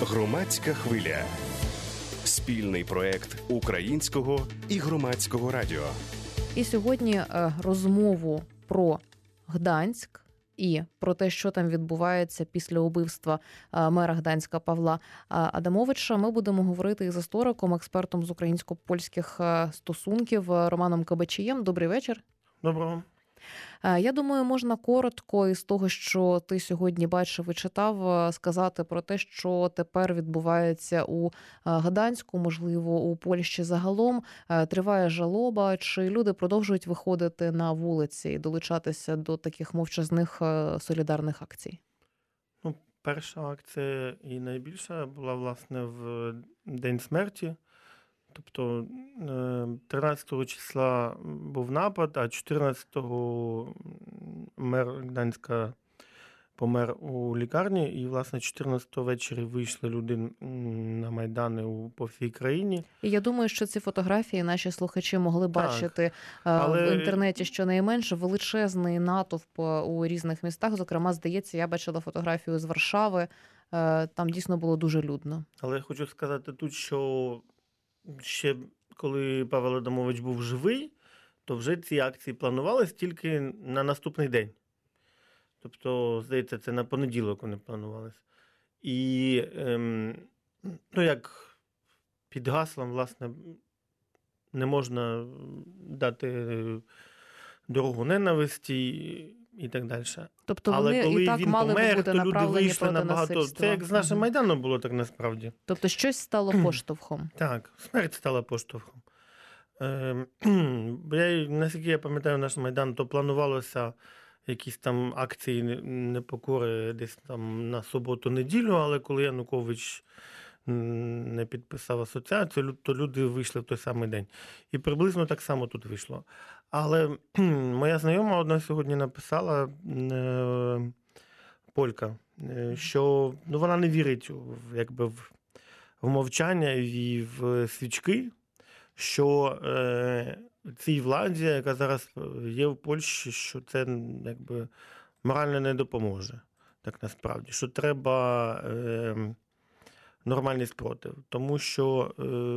Громадська хвиля. Спільний проект Українського і Громадського радіо. І сьогодні розмову про Гданськ і про те, що там відбувається після убивства мера Гданська Павла Адамовича, ми будемо говорити із істориком, експертом з українсько-польських стосунків Романом Кабачієм. Добрий вечір. Доброго. Я думаю, можна коротко із того, що ти сьогодні бачив і читав, сказати про те, що тепер відбувається у Гданську, можливо, у Польщі загалом. Триває жалоба, чи люди продовжують виходити на вулиці і долучатися до таких мовчазних солідарних акцій? Перша акція і найбільша була, власне, в День смерті. Тобто 13 числа був напад, а 14-го мер Гданська помер у лікарні. І, власне, 14-го ввечері вийшли люди на Майдани по всій країні. І я думаю, що ці фотографії наші слухачі могли бачити в інтернеті щонайменше. Величезний натовп у різних містах. Зокрема, здається, я бачила фотографію з Варшави. Там дійсно було дуже людно. Але я хочу сказати тут, що ще коли Павел Адамович був живий, то вже ці акції планувалися тільки на наступний день. Тобто, здається, це на понеділок вони планувалися. І, як під гаслом, власне, не можна дати дорогу ненависті і так далі. Тобто вони і так мали би бути направлені проти насильства. Це як з нашим Майданом було так насправді. Тобто щось стало поштовхом. Так, смерть стала поштовхом. Наскільки я пам'ятаю, наш Майдан, то планувалося якісь там акції непокори десь там на суботу-неділю, але коли Янукович не підписав асоціацію, то люди вийшли в той самий день. І приблизно так само тут вийшло. Але моя знайома одна сьогодні написала, полька, що вона не вірить в мовчання і в свічки, що цій владі, яка зараз є в Польщі, що це морально не допоможе. Так насправді, що треба нормальний спротив. Тому що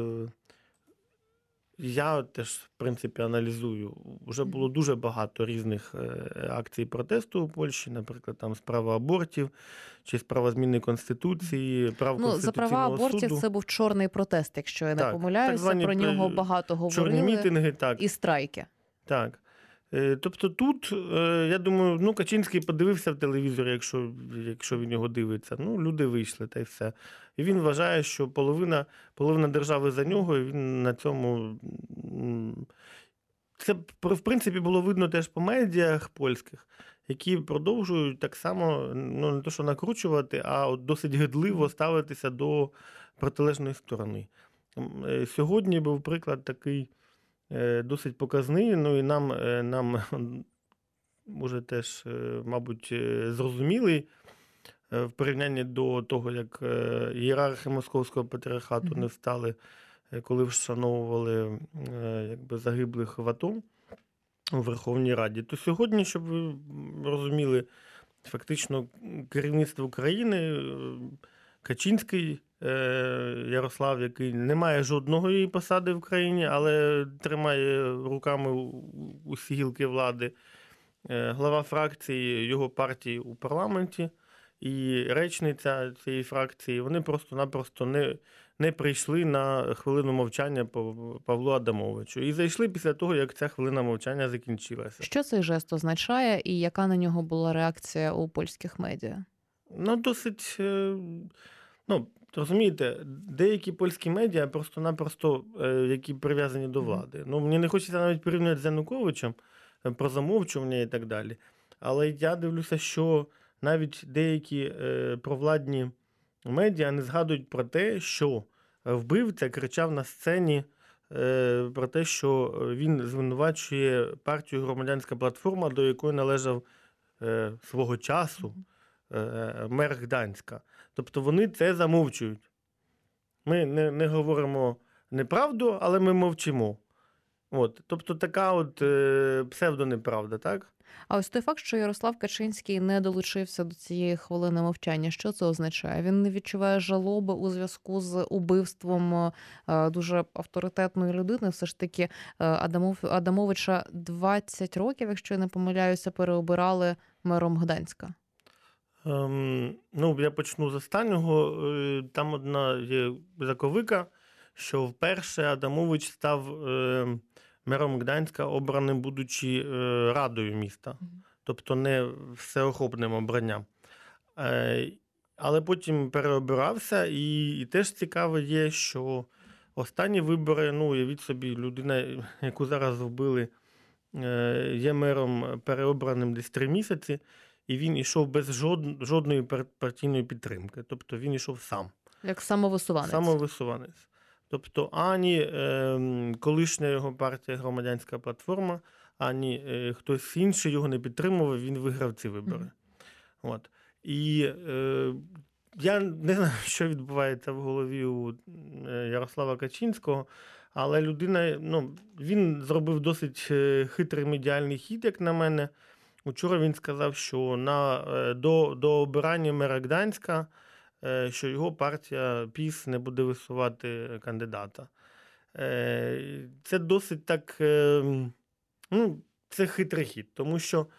я теж, в принципі, аналізую. Вже було дуже багато різних акцій протесту у Польщі, наприклад, там справа абортів, чи справа зміни Конституції, прав Конституційного суду. За права абортів це був чорний протест, якщо я не помиляюся. Про нього багато говорили. Чорні мітинги, так. І страйки. Так. Тобто тут, я думаю, Качинський подивився в телевізор, якщо він його дивиться. Люди вийшли, та й все. І він вважає, що половина держави за нього, і він на цьому... Це, в принципі, було видно теж по медіях польських, які продовжують так само, не то що накручувати, а досить гидливо ставитися до протилежної сторони. Сьогодні був приклад такий, досить показний, і нам може теж, мабуть, зрозумілий в порівнянні до того, як ієрархи Московського патріархату не встали, коли вшановували загиблих в АТО у Верховній Раді. То сьогодні, щоб ви розуміли, фактично керівництво України, Качинський Ярослав, який не має жодної посади в країні, але тримає руками усі гілки влади, глава фракції його партії у парламенті і речниця цієї фракції, вони просто-напросто не прийшли на хвилину мовчання по Павлу Адамовичу. І зайшли після того, як ця хвилина мовчання закінчилася. Що цей жест означає і яка на нього була реакція у польських медіа? Досить... розумієте, деякі польські медіа просто-напросто, які прив'язані до влади. Мені не хочеться навіть порівнювати з Януковичем про замовчування і так далі. Але я дивлюся, що навіть деякі провладні медіа не згадують про те, що вбивця кричав на сцені про те, що він звинувачує партію «Громадянська платформа», до якої належав свого часу мер Гданська. Тобто вони це замовчують. Ми не говоримо неправду, але ми мовчимо. Тобто така псевдонеправда, так? А ось той факт, що Ярослав Качинський не долучився до цієї хвилини мовчання, що це означає? Він не відчуває жалоби у зв'язку з убивством дуже авторитетної людини. Все ж таки Адамовича 20 років, якщо я не помиляюся, переобирали мером Гданська. Я почну з останнього. Там одна є заковика, що вперше Адамович став мером Гданська, обраним будучи радою міста. Тобто не всеохопним обранням. Але потім переобирався, і теж цікаво є, що останні вибори, уявіть собі, людина, яку зараз вбили, є мером переобраним десь 3 місяці, і він йшов без жодної партійної підтримки. Тобто він йшов сам. Як самовисуванець. Самовисуванець. Тобто ані колишня його партія «Громадянська платформа», ані хтось інший його не підтримував, він виграв ці вибори. От. І я не знаю, що відбувається в голові у Ярослава Качинського, але людина, він зробив досить хитрий медіальний хід, як на мене. Учора він сказав, що до обирання мера Гданська, що його партія ПіС не буде висувати кандидата. Це досить так, це хитрий хід, тому що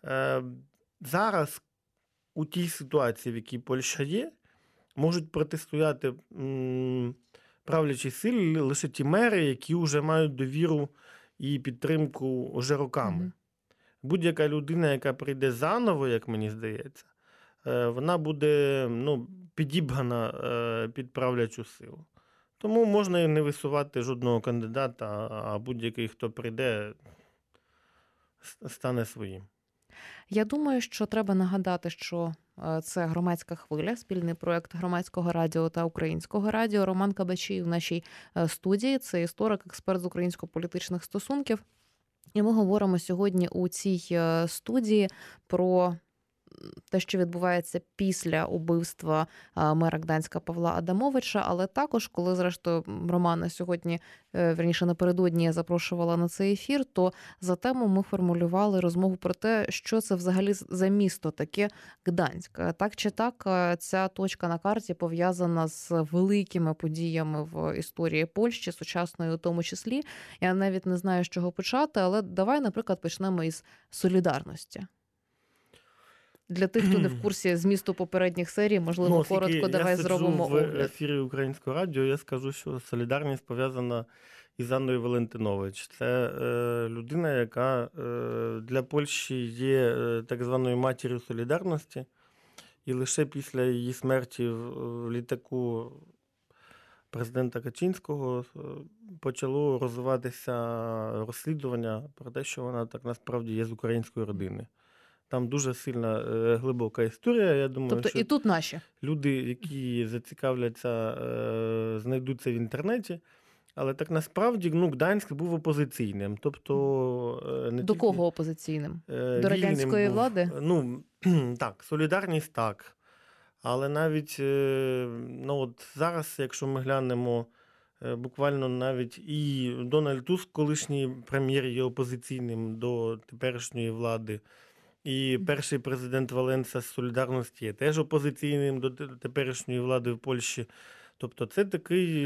зараз у тій ситуації, в якій Польща є, можуть протистояти правлячій силі лише ті мери, які вже мають довіру і підтримку вже роками. Будь-яка людина, яка прийде заново, як мені здається, вона буде підібгана під правлячу силу. Тому можна і не висувати жодного кандидата, а будь-який, хто прийде, стане своїм. Я думаю, що треба нагадати, що це «Громадська хвиля», спільний проєкт Громадського радіо та Українського радіо. Роман Кабачій в нашій студії. Це історик, експерт з українсько-політичних стосунків. І ми говоримо сьогодні у цій студії про те, що відбувається після убивства мера Гданська Павла Адамовича, але також, коли, зрештою, Романа сьогодні, вірніше, напередодні я запрошувала на цей ефір, то за тему ми формулювали розмову про те, що це взагалі за місто таке Гданськ. Так чи так, ця точка на карті пов'язана з великими подіями в історії Польщі, сучасної у тому числі. Я навіть не знаю, з чого почати, але давай, наприклад, почнемо із Солідарності. Для тих, хто не в курсі змісту попередніх серій, можливо, коротко давай зробимо огляд. В ефірі Українського радіо я скажу, що Солідарність пов'язана із Анною Валентинович. Це людина, яка для Польщі є так званою матір'ю Солідарності. І лише після її смерті в літаку президента Качинського почало розвиватися розслідування про те, що вона так насправді є з української родини. Там дуже сильна, глибока історія. Я думаю, тобто що і тут наші. Люди, які зацікавляться, знайдуться в інтернеті. Але так насправді Гданськ був опозиційним. Тобто, не до тільки, кого опозиційним? До радянської влади? Так, Солідарність так. Але навіть зараз, якщо ми глянемо, буквально навіть і Дональд Туск, колишній прем'єр, є опозиційним до теперішньої влади. І перший президент Валенса з Солідарності є теж опозиційним до теперішньої влади в Польщі. Тобто це такий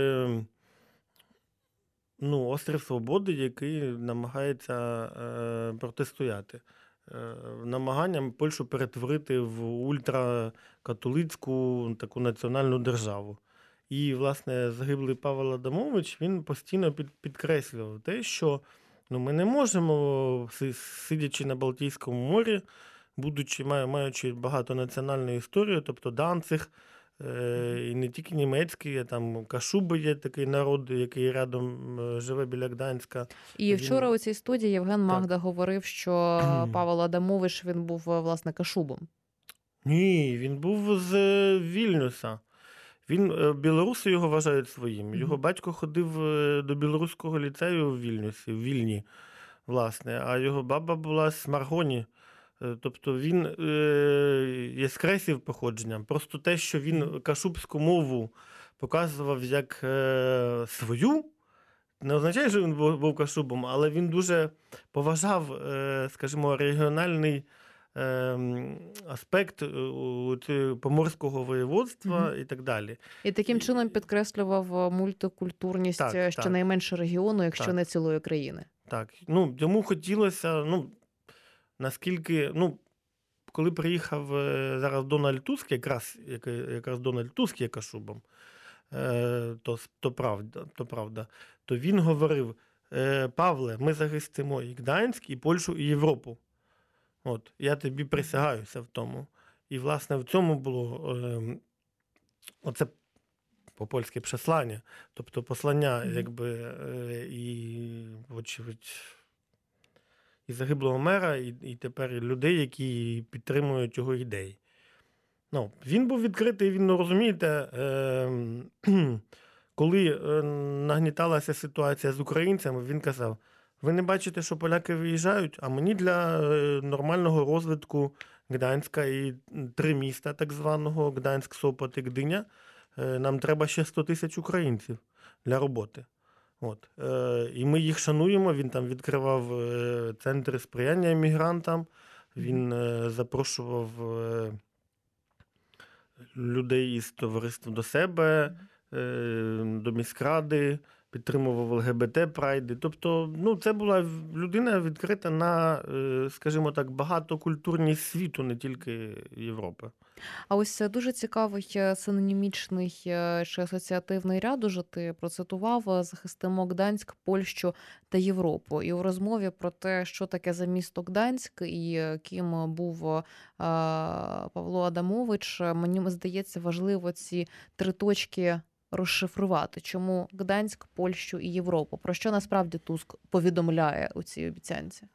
острів свободи, який намагається протистояти намаганням Польщу перетворити в ультракатолицьку таку національну державу. І, власне, загиблий Павел Адамович, він постійно підкреслював те, що ми не можемо, сидячи на Балтійському морі, маючи багатонаціональну історію, тобто Данциг, і не тільки німецький, а там Кашуби є такий народ, який рядом живе біля Гданська. І вчора у цій студії Євген Магда говорив, що Павел Адамович, він був, власне, Кашубом. Ні, він був з Вільнюса. Білоруси його вважають своїм. Його батько ходив до білоруського ліцею в Вільні, власне, а його баба була з Маргоні. Тобто він є з кресів походженням. Просто те, що він кашубську мову показував як свою, не означає, що він був кашубом, але він дуже поважав, скажімо, регіональний аспект поморського воєводства і так далі. І таким чином підкреслював мультикультурність щонайменше регіону, якщо не цілої країни. Так. Йому хотілося, наскільки, коли приїхав зараз Дональд Туск, якраз Дональд Туск є кашубом, то правда, то він говорив: Павле, ми захистимо і Гданськ, і Польщу, і Європу. Я тобі присягаюся в тому. І, власне, в цьому було оце по-польськи «przesłanie», тобто послання, і, вочевидь, і загиблого мера, і тепер людей, які підтримують його ідеї. Він був відкритий, він, розумієте, коли нагніталася ситуація з українцями, він казав: ви не бачите, що поляки виїжджають, а мені для нормального розвитку Гданська і 3 міста так званого, Гданськ, Сопот і Гдиня, нам треба ще 100 тисяч українців для роботи. І ми їх шануємо, він там відкривав центри сприяння емігрантам, він запрошував людей із товариства до себе, до міськради, підтримував ЛГБТ-прайди. Тобто, це була людина відкрита на, скажімо так, багатокультурність світу, не тільки Європи. А ось дуже цікавий синонімічний чи асоціативний ряд, уже ти процитував: захистимо Гданськ, Польщу та Європу. І у розмові про те, що таке за місто Гданськ і ким був Павло Адамович, мені здається важливо ці 3 точки розшифрувати. Чому Гданськ, Польщу і Європу? Про що насправді Туск повідомляє у цій обіцянці?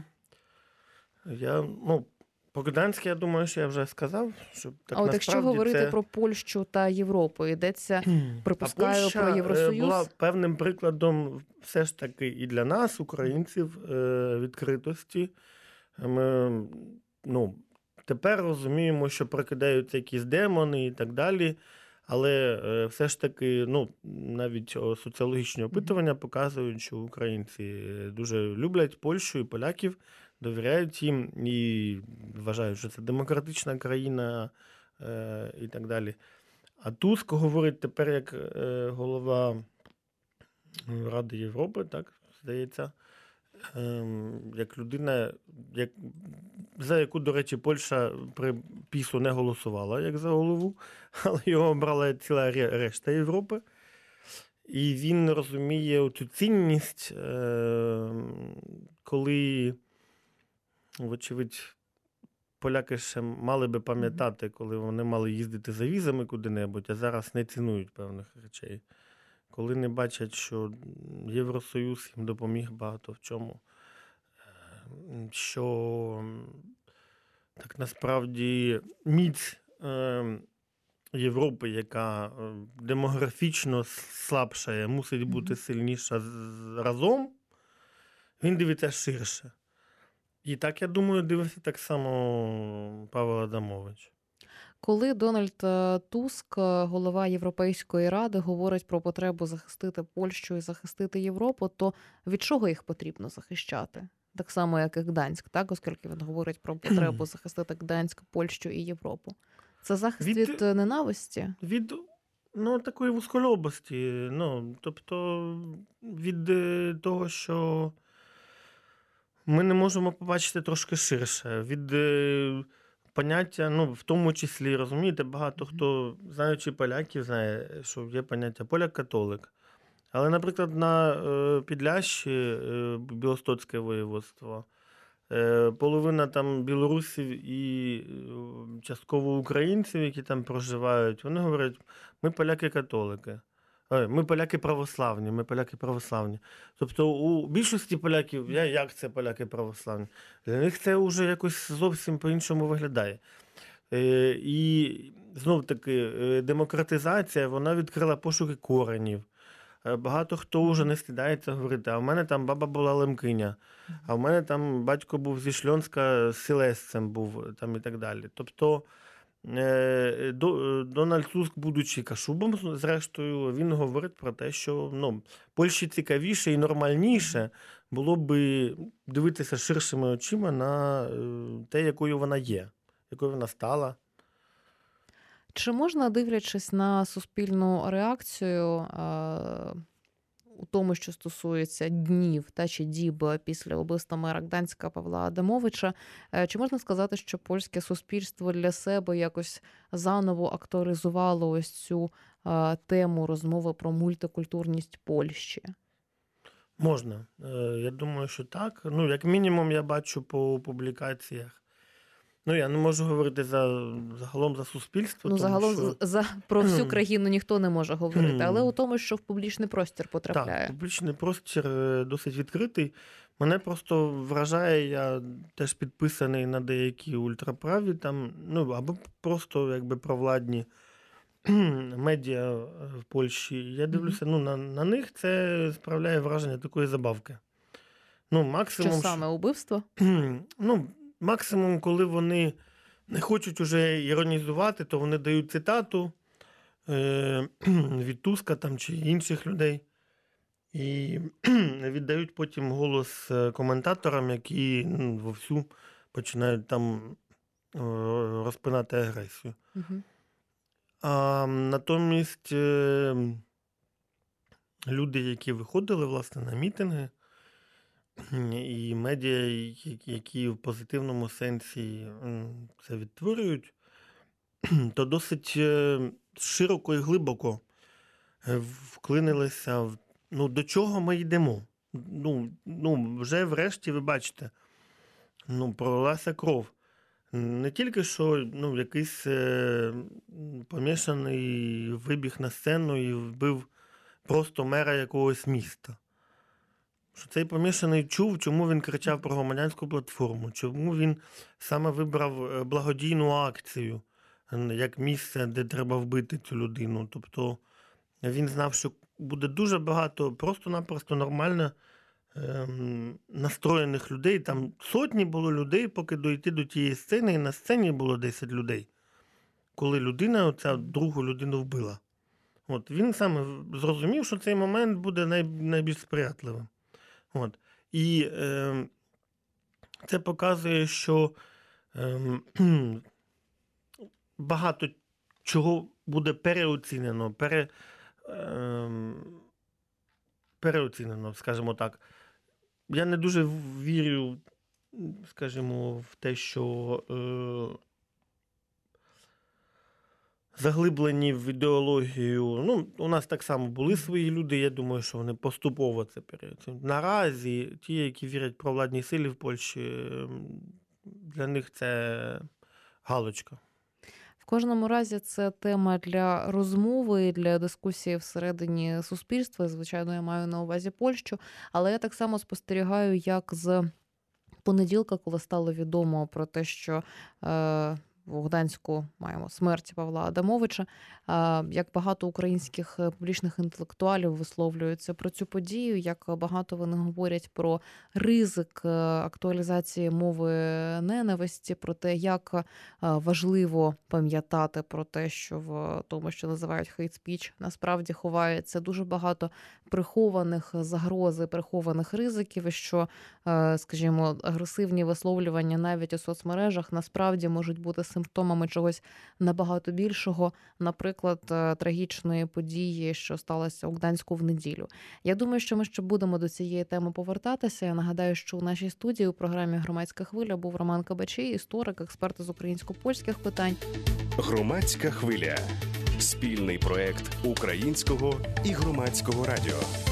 По Гданську, я думаю, що я вже сказав. Що так, а от якщо говорити про Польщу та Європу, йдеться, припускаю, про Євросоюз? Була певним прикладом все ж таки і для нас, українців, відкритості. Ми, тепер розуміємо, що прокидаються якісь демони і так далі. Але все ж таки, навіть соціологічні опитування показують, що українці дуже люблять Польщу і поляків, довіряють їм і вважають, що це демократична країна і так далі. А Туск говорить тепер як голова Ради Європи, так, здається, як людина, за яку, до речі, Польща при ПІСу не голосувала, як за голову, але його обрала ціла решта Європи. І він розуміє цю цінність, коли, вочевидь, поляки ще мали би пам'ятати, коли вони мали їздити за візами куди-небудь, а зараз не цінують певних речей. Коли не бачать, що Євросоюз їм допоміг багато в чому, що так насправді міць Європи, яка демографічно слабшає, мусить бути сильніша разом, він дивиться ширше. І так, я думаю, дивився так само Павло Адамович. Коли Дональд Туск, голова Європейської Ради, говорить про потребу захистити Польщу і захистити Європу, то від чого їх потрібно захищати? Так само, як і Гданськ, так? Оскільки він говорить про потребу захистити Гданськ, Польщу і Європу. Це захист від ненависті? Від такої вузьколобості. Тобто від того, що ми не можемо побачити трошки ширше. Від поняття, в тому числі, розумієте, багато хто, знаючи поляків, знає, що є поняття поляк-католик. Але, наприклад, на Підлящі, Білостоцьке воєводство, половина там білорусів і частково українців, які там проживають, вони говорять: ми поляки-католики. Ми поляки православні. Тобто у більшості поляків, як це поляки православні? Для них це вже якось зовсім по-іншому виглядає. І знов-таки демократизація, вона відкрила пошуки коренів. Багато хто вже не стидається говорити: а в мене там баба була лемкиня, а в мене там батько був зі Шльонська, селесцем був там і так далі. Тобто Дональд Туск, будучи Кашубом, зрештою, він говорить про те, що Польщі цікавіше і нормальніше було би дивитися ширшими очима на те, якою вона є, якою вона стала. Чи можна, дивлячись на суспільну реакцію у тому, що стосується днів чи діб після вбивства мера Гданська Павла Адамовича, чи можна сказати, що польське суспільство для себе якось заново актуалізувало ось цю тему розмови про мультикультурність Польщі? Можна. Я думаю, що так. Як мінімум, я бачу по публікаціях. Я не можу говорити загалом за суспільство. Загалом про всю країну ніхто не може говорити, але у тому, що в публічний простір потрапляє. Так, публічний простір досить відкритий. Мене просто вражає, я теж підписаний на деякі ультраправі, або просто провладні медіа в Польщі. Я дивлюся, на них це справляє враження такої забавки. Максимум, що саме, убивство? Максимум, коли вони не хочуть уже іронізувати, то вони дають цитату від Туска чи інших людей і віддають потім голос коментаторам, які вовсю починають там розпинати агресію. Угу. А натомість люди, які виходили, власне, на мітинги, і медіа, які в позитивному сенсі це відтворюють, то досить широко і глибоко вклинилися в до чого ми йдемо. Вже врешті, ви бачите, пролилася кров. Не тільки, що якийсь помішаний вибіг на сцену і вбив просто мера якогось міста. Що цей помішаний чув, чому він кричав про громадянську платформу, чому він саме вибрав благодійну акцію як місце, де треба вбити цю людину. Тобто він знав, що буде дуже багато просто-напросто нормально настроєних людей. Там сотні було людей, поки дійти до тієї сцени, і на сцені було 10 людей, коли людина, оця другу людину вбила. Він саме зрозумів, що цей момент буде найбільш сприятливим. І це показує, що багато чого буде переоцінено, скажімо так. Я не дуже вірю, скажімо, в те, що заглиблені в ідеологію. У нас так само були свої люди, я думаю, що вони поступово це переоцінюють. Наразі ті, які вірять провладній силі в Польщі, для них це галочка. В кожному разі це тема для розмови, для дискусії всередині суспільства. Звичайно, я маю на увазі Польщу, але я так само спостерігаю, як з понеділка, коли стало відомо про те, що в Гданську маємо смерть Павла Адамовича, як багато українських публічних інтелектуалів висловлюються про цю подію, як багато вони говорять про ризик актуалізації мови ненависті, про те, як важливо пам'ятати про те, що в тому, що називають hate speech, насправді ховається дуже багато прихованих загроз, прихованих ризиків, і що, скажімо, агресивні висловлювання навіть у соцмережах насправді можуть бути симптомами чогось набагато більшого, наприклад, трагічної події, що сталося у Гданську в неділю. Я думаю, що ми ще будемо до цієї теми повертатися. Я нагадаю, що у нашій студії у програмі «Громадська хвиля» був Роман Кабачий, історик, експерт з українсько-польських питань. «Громадська хвиля» – спільний проєкт Українського і Громадського радіо.